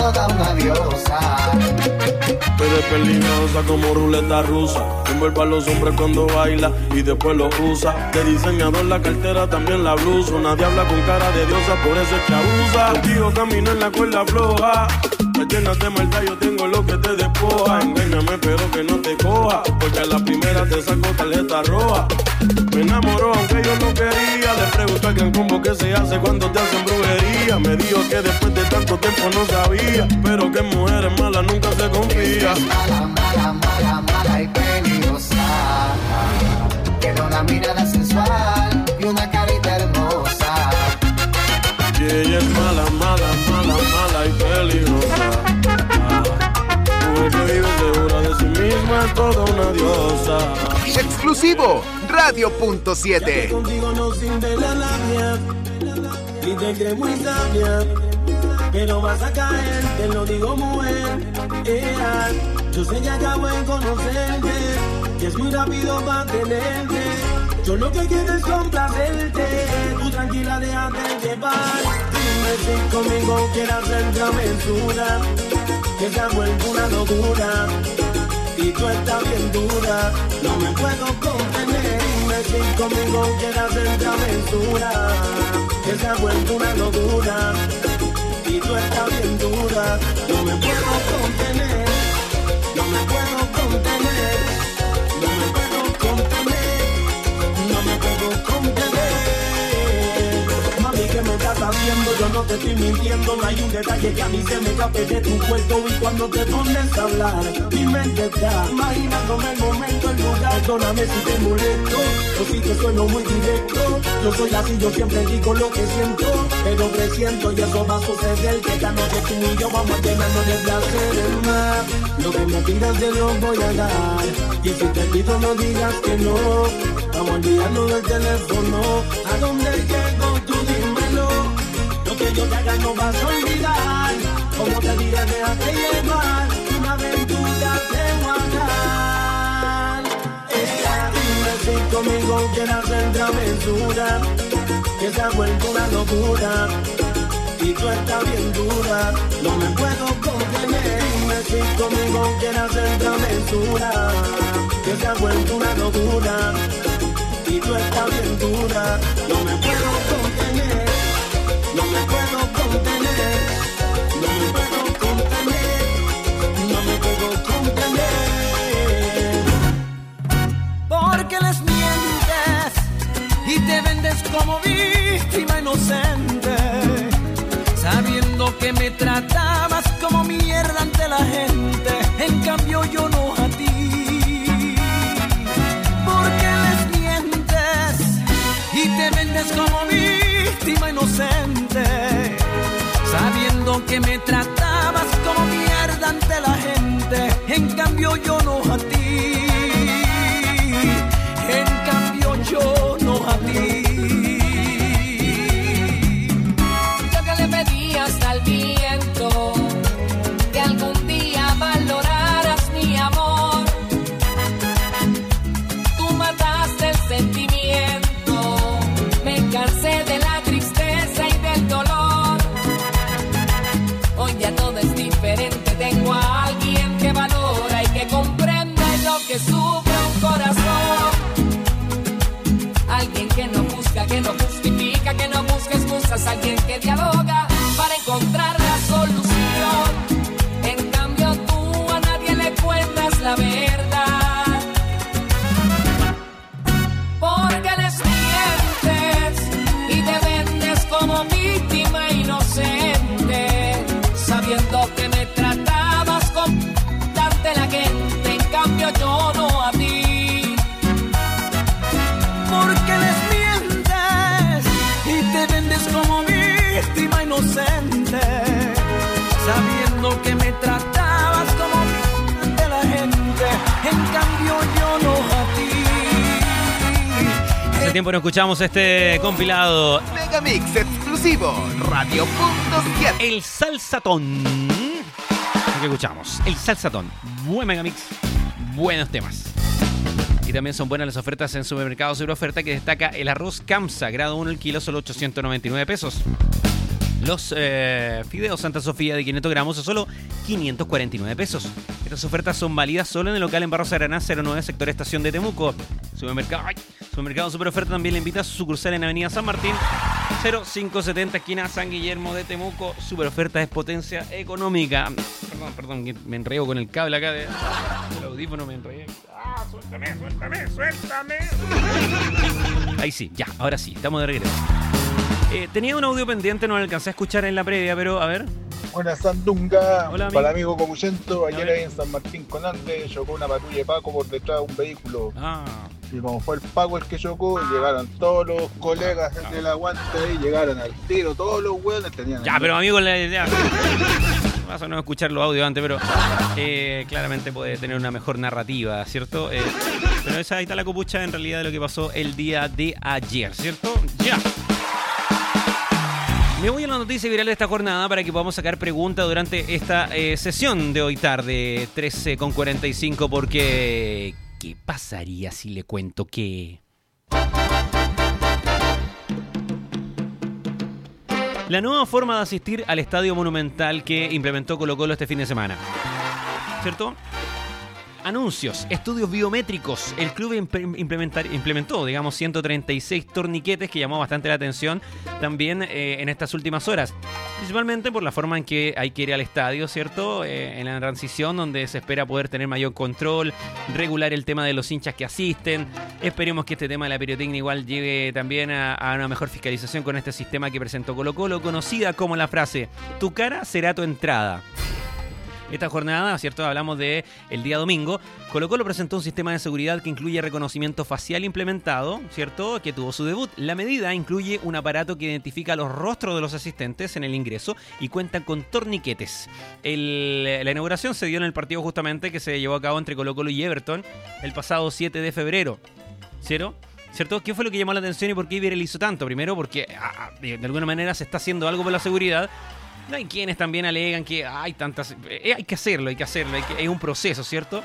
S4: toda una diosa.
S16: Tú eres peligrosa como ruleta rusa. Envuelve a los hombres cuando baila y después los usa. De diseñador la cartera, también la blusa. Una diabla con cara de diosa, por eso es que abusa. Contigo camino en la cuerda floja. Me llenas de maldad, yo tengo lo que te despoja. Engáñame pero que no te coja, porque a la primera te saco tarjeta roja. Me enamoró aunque yo no quería. Le pregunto a quien combo que se hace cuando te hacen brujería. Me dijo que después de tanto tiempo no sabía, pero que mujeres malas nunca se confía.
S4: Mala, mala, mala, mala y peligrosa. Tiene una mirada sensual y una carita hermosa.
S16: Y ella es mala, mala, mala, mala y peligrosa. Mujer que vive segura de sí misma, es toda una diosa.
S8: Exclusivo, Radio.7.
S23: Contigo no sirve la labia y te crees muy sabia, pero vas a caer, te lo digo mujer. Yo sé que acabo de conocerte y es muy rápido para tenerte. Yo lo que quiero es complacerte, tú tranquila déjate llevar. Dime si conmigo quieres hacer travesura, que se ha vuelto una locura y tú estás bien dura, no me puedo contener. Dime si conmigo quieres hacer travesura, que se ha vuelto una locura y tú estás bien dura, no me puedo contener, no me puedo contener, no me puedo contener, no me puedo contener. Mami, ¿qué me estás haciendo? Yo no te estoy mintiendo, no hay un detalle que a mí se me escape de tu cuerpo. Y cuando te pones a hablar, mi mente está imaginándome el momento, el lugar. Perdóname si te molesto, o si te sueno muy directo. Yo soy así, yo siempre digo lo que siento, pero presiento y eso va a suceder, que esta noche tú y yo vamos a llenarnos de placer más. Lo que me pidas te lo voy a dar, y si te pido no digas que no. Vamos a olvidarnos del teléfono, ¿a dónde llego? Tú dímelo. Lo que yo te haga no vas a olvidar, como te diré déjate llevar, una aventura te voy a dar. Dime si conmigo quieres hacer travesura, que se ha vuelto una locura y tú estás bien dura, no me puedo contener. Dime si conmigo quieres hacer travesura, que se ha vuelto una locura y tú estás bien dura, no me puedo contener, no me puedo contener, no me puedo contener, no me puedo contener. Porque les mientes y te vendes como víctima inocente, sabiendo que me tratabas como mierda ante la gente, en cambio yo no a ti. Porque les mientes y te vendes como víctima inocente, sabiendo que me tratabas como mierda ante la gente, en cambio yo no a ti, en cambio yo no a ti.
S9: Yo que le pedí hasta el viento que algún día valoraras mi amor, tú mataste el sentimiento, me cansé de la tristeza y del dolor. Hoy ya todo es diferente, tengo a alguien que valora y que comprende lo que sufre un corazón. Alguien que no busca, que no justifica, que no busca excusas, alguien que dialoga para encontrar la solución. En cambio tú a nadie le cuentas la verdad, porque les mientes y te vendes como víctima inocente, sabiendo que me tratabas con ante la gente, en cambio yo no a ti.
S23: Porque les mientes y te vendes como víctima inocente, sabiendo que me tratabas como ante la gente, en cambio yo no a ti.
S13: Hace tiempo no escuchamos este compilado.
S8: Megamix exclusivo, Radio.7.
S13: El Salsatón. Lo que escuchamos, el Salsatón. Buen Megamix, buenos temas. Y también son buenas las ofertas en Supermercados Eurooferta, que destaca el arroz Kamsa, grado 1 el kilo, solo 899 pesos. Los fideos Santa Sofía de 500 gramos a solo 549 pesos. Estas ofertas son válidas solo en el local en Barros Araná 09, sector Estación de Temuco. Supermercado Super Oferta también le invita a su sucursal en Avenida San Martín 0570, esquina San Guillermo de Temuco. Super Oferta es potencia económica. Perdón, que me enreo con el cable acá del audífono, me enredé. Suéltame. Ahí sí, ya, ahora sí, estamos de regreso. Tenía un audio pendiente, no lo alcancé a escuchar en la previa, pero a ver.
S10: Buenas, Sandunga.
S13: Hola,
S10: para el amigo Copuchento, ayer ahí en San Martín con Andes chocó una patrulla de Paco por detrás de un vehículo. Y como fue el Paco el que chocó, llegaron todos los colegas del aguante y llegaron al tiro, todos los hueones tenían.
S13: Ya, pero amigo, ya. Vas a no escuchar los audios antes, pero claramente puede tener una mejor narrativa, ¿cierto? Pero ahí está la copucha en realidad de lo que pasó el día de ayer, ¿cierto? Ya. Me voy a la noticia viral de esta jornada para que podamos sacar preguntas durante esta sesión de hoy tarde, 13:45, porque ¿qué pasaría si le cuento que la nueva forma de asistir al Estadio Monumental que implementó Colo-Colo este fin de semana, ¿cierto? Anuncios, estudios biométricos. El club implementó, 136 torniquetes que llamó bastante la atención también en estas últimas horas. Principalmente por la forma en que hay que ir al estadio, ¿cierto? En la transición, donde se espera poder tener mayor control, regular el tema de los hinchas que asisten. Esperemos que este tema de la pirotecnia igual llegue también a una mejor fiscalización con este sistema que presentó Colo-Colo, conocida como la frase: tu cara será tu entrada. Esta jornada, ¿cierto? Hablamos de el día domingo. Colo-Colo presentó un sistema de seguridad que incluye reconocimiento facial implementado, ¿cierto? Que tuvo su debut. La medida incluye un aparato que identifica los rostros de los asistentes en el ingreso y cuenta con torniquetes. La inauguración se dio en el partido justamente que se llevó a cabo entre Colo-Colo y Everton el pasado 7 de febrero. ¿Cierto? ¿Qué fue lo que llamó la atención y por qué viralizó tanto? Primero porque de alguna manera se está haciendo algo por la seguridad. Hay quienes también alegan que hay que hacerlo, es un proceso, ¿cierto?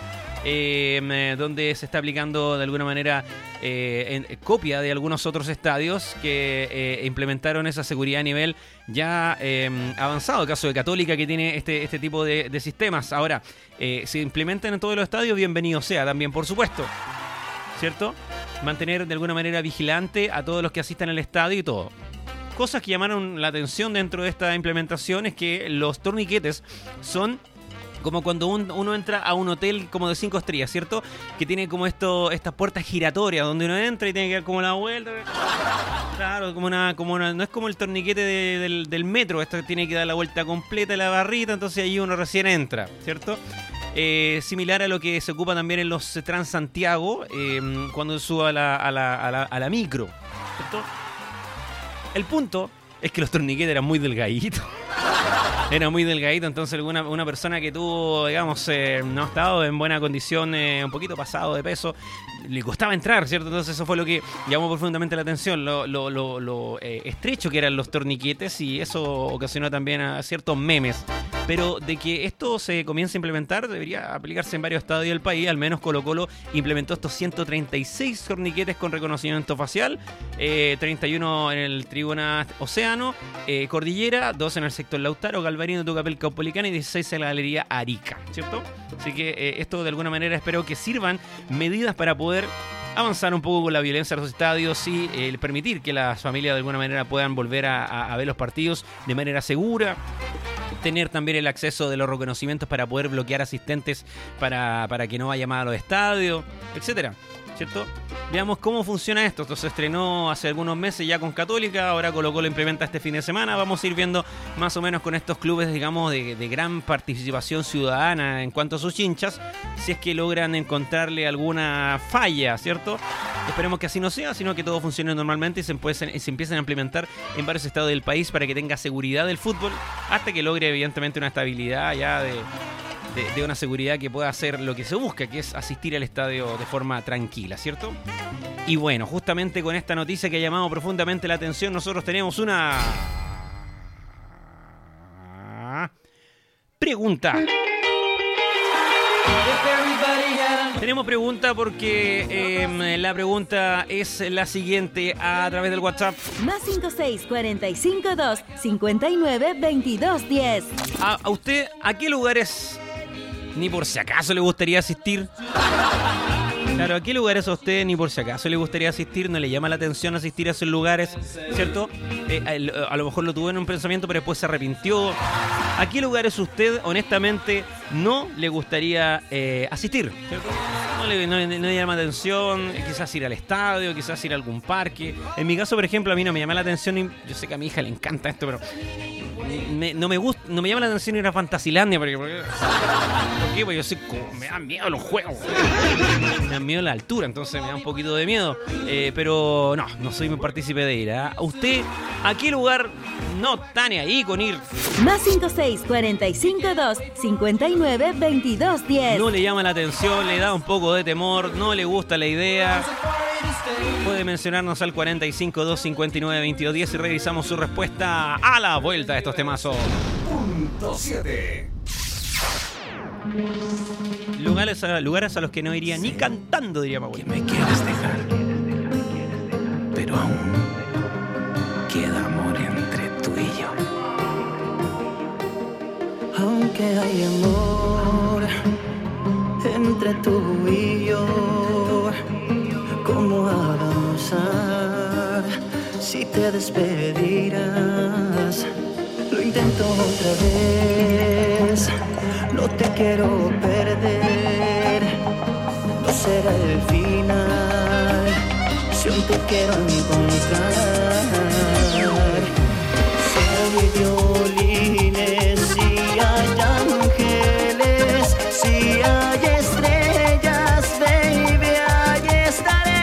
S13: Donde se está aplicando de alguna manera en copia de algunos otros estadios que implementaron esa seguridad a nivel ya avanzado. El caso de Católica, que tiene este tipo de sistemas. Ahora, se implementan en todos los estadios, bienvenido sea también, por supuesto, ¿cierto? Mantener de alguna manera vigilante a todos los que asistan al estadio y todo. Cosas que llamaron la atención dentro de esta implementación es que los torniquetes son como cuando uno entra a un hotel como de 5 estrellas, ¿cierto? Que tiene como estas puertas giratorias donde uno entra y tiene que dar como la vuelta. Claro, como una no es como el torniquete del metro, esto tiene que dar la vuelta completa de la barrita, entonces ahí uno recién entra, ¿cierto? Similar a lo que se ocupa también en los Transantiago cuando suba a la micro, ¿cierto? El punto es que los torniquetes eran muy delgaditos. Era muy delgadito, entonces una persona que tuvo, digamos, no estado en buena condición, un poquito pasado de peso, le costaba entrar, ¿cierto? Entonces eso fue lo que llamó profundamente la atención, lo estrecho que eran los torniquetes, y eso ocasionó también a ciertos memes. Pero de que esto se comience a implementar, debería aplicarse en varios estadios del país. Al menos Colo-Colo implementó estos 136 torniquetes con reconocimiento facial, 31 en el Tribuna Océano, Cordillera, 2 en el sector Lautaro, Galvarino, Tucapel, Caupolicán y 16 en la Galería Arica, ¿cierto? Así que esto de alguna manera espero que sirvan medidas para poder avanzar un poco con la violencia en los estadios y permitir que las familias de alguna manera puedan volver a ver los partidos de manera segura. Tener también el acceso de los reconocimientos para poder bloquear asistentes para que no vaya más a los estadios, etcétera, ¿cierto? Veamos cómo funciona esto. Esto se estrenó hace algunos meses ya con Católica, ahora Colo-Colo implementa este fin de semana. Vamos a ir viendo más o menos con estos clubes, digamos, de gran participación ciudadana en cuanto a sus hinchas, si es que logran encontrarle alguna falla, ¿cierto? Esperemos que así no sea, sino que todo funcione normalmente y se empiecen a implementar en varios estados del país para que tenga seguridad el fútbol, hasta que logre evidentemente una estabilidad ya de una seguridad que pueda hacer lo que se busca, que es asistir al estadio de forma tranquila, ¿cierto? Y bueno, justamente con esta noticia que ha llamado profundamente la atención, nosotros tenemos una pregunta. Tenemos pregunta porque la pregunta es la siguiente a través del WhatsApp.
S6: Más 56452-592210.
S13: ¿A usted a qué lugares ni por si acaso le gustaría asistir? Claro, ¿a qué lugares a usted ni por si acaso le gustaría asistir? ¿No le llama la atención asistir a esos lugares? ¿Cierto? A lo mejor lo tuvo en un pensamiento, pero después se arrepintió. ¿A qué lugares usted, honestamente, no le gustaría asistir? ¿Cierto? No le llama atención, quizás ir al estadio, quizás ir a algún parque. En mi caso, por ejemplo, a mí no me llama la atención, y yo sé que a mi hija le encanta esto, pero no me llama la atención ir a Fantasilandia. ¿Por qué? Porque yo sé como me dan miedo los juegos. Me dan miedo la altura, entonces me da un poquito de miedo. Pero no soy muy partícipe de ir. ¿A usted a qué lugar no está ni ahí con ir?
S6: Más 56452-592210.
S13: No le llama la atención, le da un poco de temor, no le gusta la idea. Puede mencionarnos al 452-592210 y revisamos su respuesta a la vuelta de estos temazos.
S2: Punto 7.
S13: Lugares a los que no iría ni cantando, diría mi abuelo.
S23: Me quieres dejar, pero aún queda amor entre tú y yo. Aunque hay amor entre tú y yo, ¿cómo avanzar si te despedirás? Lo intento otra vez, no te quiero perder, no será el final, si aún te quiero encontrar. Si hay violines, si hay ángeles, si hay estrellas, baby, ahí estaré.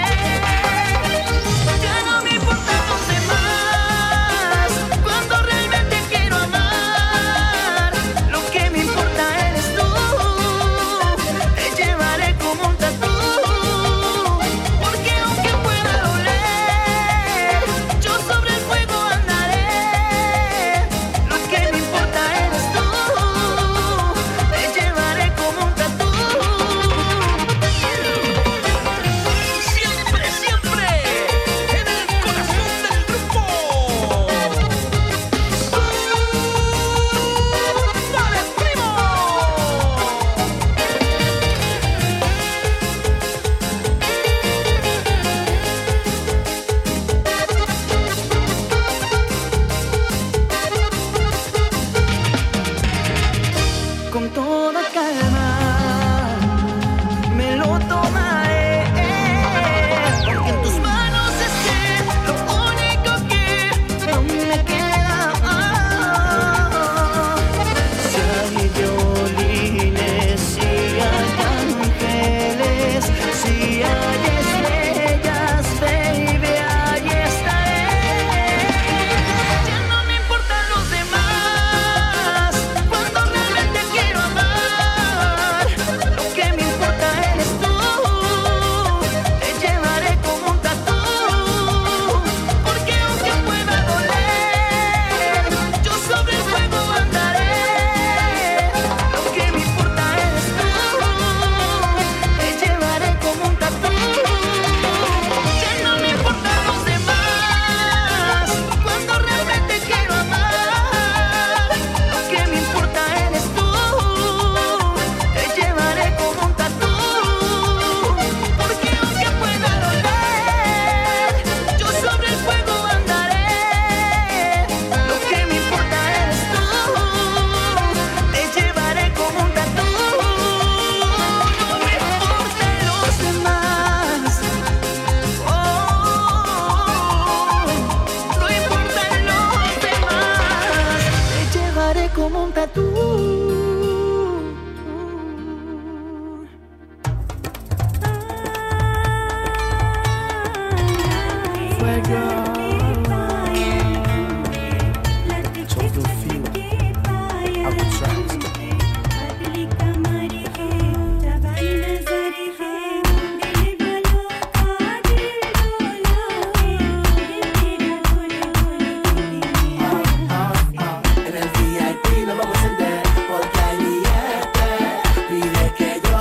S23: Ya no me importan los demás, cuando realmente quiero amar. Lo que me importa eres tú, te llevaré como un tatú. Porque aunque pueda doler, yo sobre el fuego andaré. Lo que me importa eres tú, te llevaré como un tatú. Siempre, siempre en el corazón del grupo. ¡Vale, primo! Con toda calma me lo tomaré, porque en tus manos esté lo único que aún me queda. Si hay violines, si hay ángeles, si hay estrellas, baby, ahí estaré. Ya no me importan los demás, cuando realmente quiero amar. Lo que me importa eres tú, te llevaré como un tatú. Porque aunque pueda doler, yo sobre el fuego andaré. Lo que me importa eres tú, te llevaré como un tatú. Ya no me importan los demás, cuando realmente quiero amar. Lo que me importa eres tú, te llevaré como un tatú. Porque aunque pueda doler, yo sobre el fuego andaré. Lo que me importa eres tú, te llevaré como un tatú. No me importan los demás, no importan los demás, te llevaré como un tatú. En el VIP lo vamos a encender, porque hay billete. Pide que yo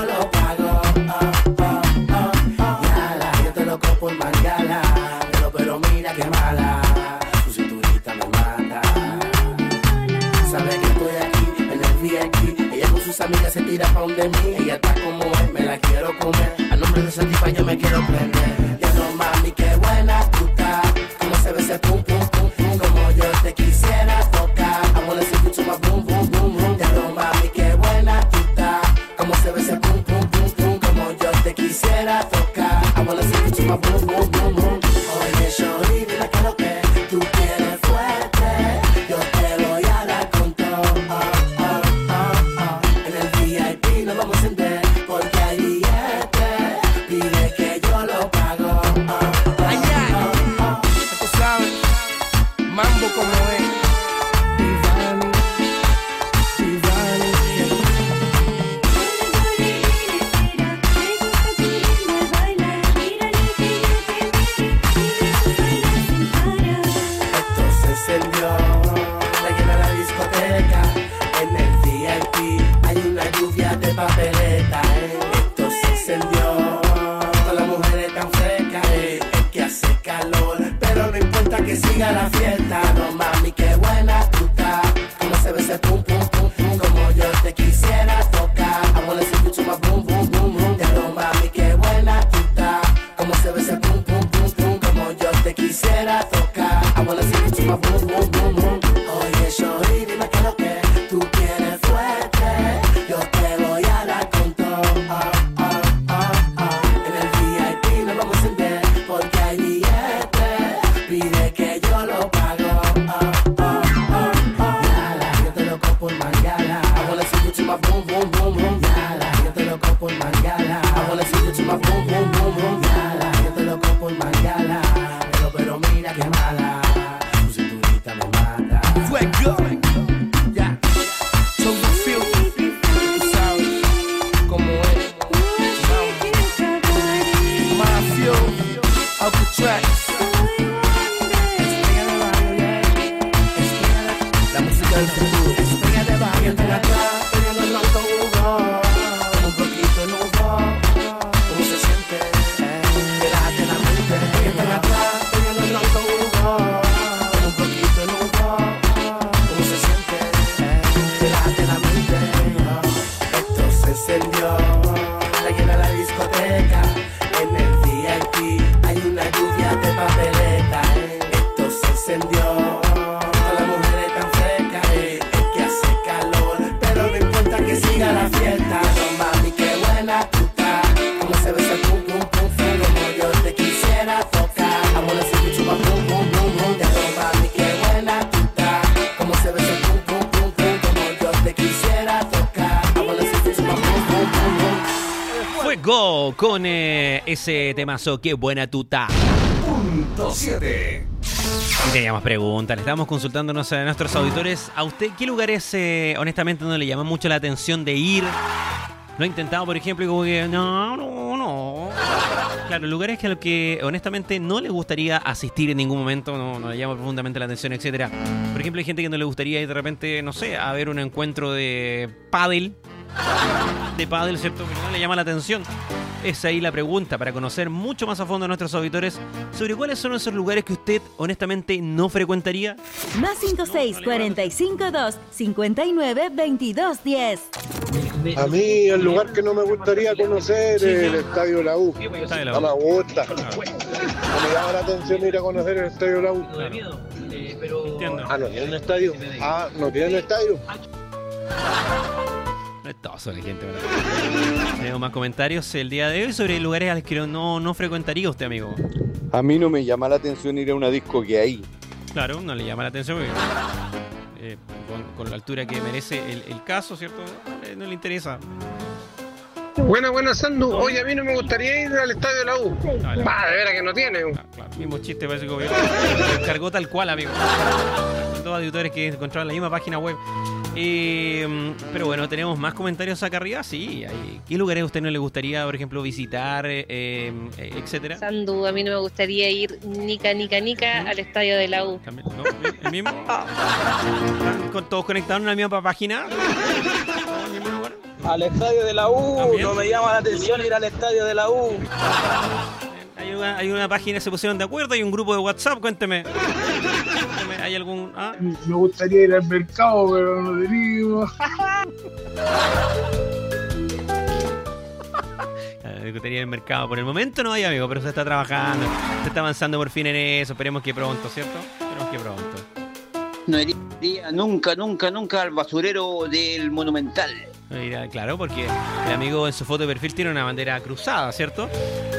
S3: sus amigas se tira pa' donde mí. Ella está como es, me la quiero comer. A nombre de esa tipa yo me quiero prender. Ya no mami, qué buena tú estás. Como se ve ese pum pum pum pum. Como yo te quisiera tocar. I wanna see you to my boom boom boom boom. Ya no mami, qué buena tú estás. Como se ve ese pum pum pum pum. Como yo te quisiera tocar. I wanna see you to my boom boom boom boom. Oye, shorty, dile que lo que tú quieres fuerte. Yo te voy a dar con todo. En el VIP nos vamos a encender porque hay billetes. Pide que yo lo pago.
S12: Ay, tú sabes, mambo como es.
S3: Papeleta, esto se encendió. Todas las mujeres tan frescas, es que hace calor, pero no importa que siga la fiesta. No mami, qué buena tú estás. Como se ve ese pum pum pum pum. Como yo te quisiera tocar. I wanna see you to my boom boom boom boom. Ya no mami, qué buena tú estás. Como se ve ese pum pum pum pum. Como yo te quisiera tocar. I wanna see you to my boom boom boom boom. Oye, shorty, dime que lo que tú quieres fuerte. Yo te voy a dar con todo. En el VIP nos vamos a encender porque hay billetes. Pide que yo lo pago. Yala, yo te loco por mangala. I wanna see you to my boom boom boom boom. Yala, yo te loco por mangala. I wanna see you to my boom boom boom boom. Yala, yo te loco por mangala. Pero mira que mala. Tu cinturita me mata.
S12: Fuego. Ya. So you feel. Tú sabes cómo es. Mafio. Alcatraz.
S3: La música del futuro. Espera de bajo. Yo estoy atrás. Pegando el auto Hugo. Un poquito en Hugo. ¿Cómo se siente? Relájate la mente. Yo estoy atrás. Pegando el auto Hugo. Un poquito en Hugo. ¿Cómo se siente? Relájate la mente. Esto se encendió. La llena la discoteca. En el VIP hay una lluvia de papeleta. Esto se encendió. Todas las mujeres tan frescas. Es que hace calor, pero no importa que siga la fiesta. No mami, qué buena tú estás. Como se ve ese pum pum pum pum. Como yo te quisiera tocar. I wanna see you to my boom boom boom boom. Ya no mami, qué buena tú estás. Como se ve ese pum pum pum pum. Como yo te quisiera tocar. I wanna see you to my boom boom boom boom.
S13: Fuego con ese temazo, qué buena tuta.
S2: Punto 7.
S13: Y teníamos preguntas, le estábamos consultándonos a nuestros auditores. ¿A usted qué lugares honestamente no le llama mucho la atención de ir? Lo ha intentado, por ejemplo, y como que no. Claro, lugares que a los que honestamente no le gustaría asistir en ningún momento, no le llama profundamente la atención, etcétera. Por ejemplo, hay gente que no le gustaría ir de repente, no sé, a ver un encuentro de pádel. De pádel, ¿cierto? Que no le llama la atención. Es ahí la pregunta para conocer mucho más a fondo a nuestros auditores sobre cuáles son esos lugares que usted honestamente no frecuentaría.
S6: Más 56-452-59-22-10.
S15: A mí el lugar que no me gustaría conocer es el Estadio de la U. No me gusta. No me llama la atención ir a conocer el Estadio de la U. Ah, ¿no tienen estadio? Ah, ¿no tienen estadio?
S13: Toda la gente, ¿verdad? Tenemos más comentarios el día de hoy sobre lugares a los que no frecuentaría usted, amigo.
S20: A mí no me llama la atención ir a una disco que hay.
S13: Claro, no le llama la atención porque con la altura que merece el caso, ¿cierto? No le interesa.
S15: Buena, Sandu. Oye, a mí no me gustaría ir al Estadio de la U. Va, de veras que no tiene.
S13: Claro, mismo chiste parece que gobierno cargó tal cual, amigo. Dos auditores que encontraron la misma página web. Pero bueno, tenemos más comentarios acá arriba. Sí, ¿qué lugares a usted no le gustaría, por ejemplo, visitar, etcétera?
S17: Sandu, a mí no me gustaría ir nica al estadio de la U.
S13: ¿También? ¿No? ¿El mismo? ¿Están todos conectados en la misma página? ¿En el mismo lugar?
S18: Al estadio de la U.
S13: ¿También?
S18: No me llama la atención ir al estadio de la U.
S13: Hay una página, se pusieron de acuerdo, hay un grupo de WhatsApp, cuénteme. ¿Hay algún...?
S10: Me gustaría ir al mercado, pero no tenemos.
S13: feria del mercado. Por el momento no hay, amigo, pero se está trabajando. Se está avanzando por fin en eso. Esperemos que pronto, ¿cierto? Esperemos que pronto.
S14: No iría nunca al basurero del Monumental.
S13: Claro, porque el amigo en su foto de perfil tiene una bandera cruzada, ¿cierto?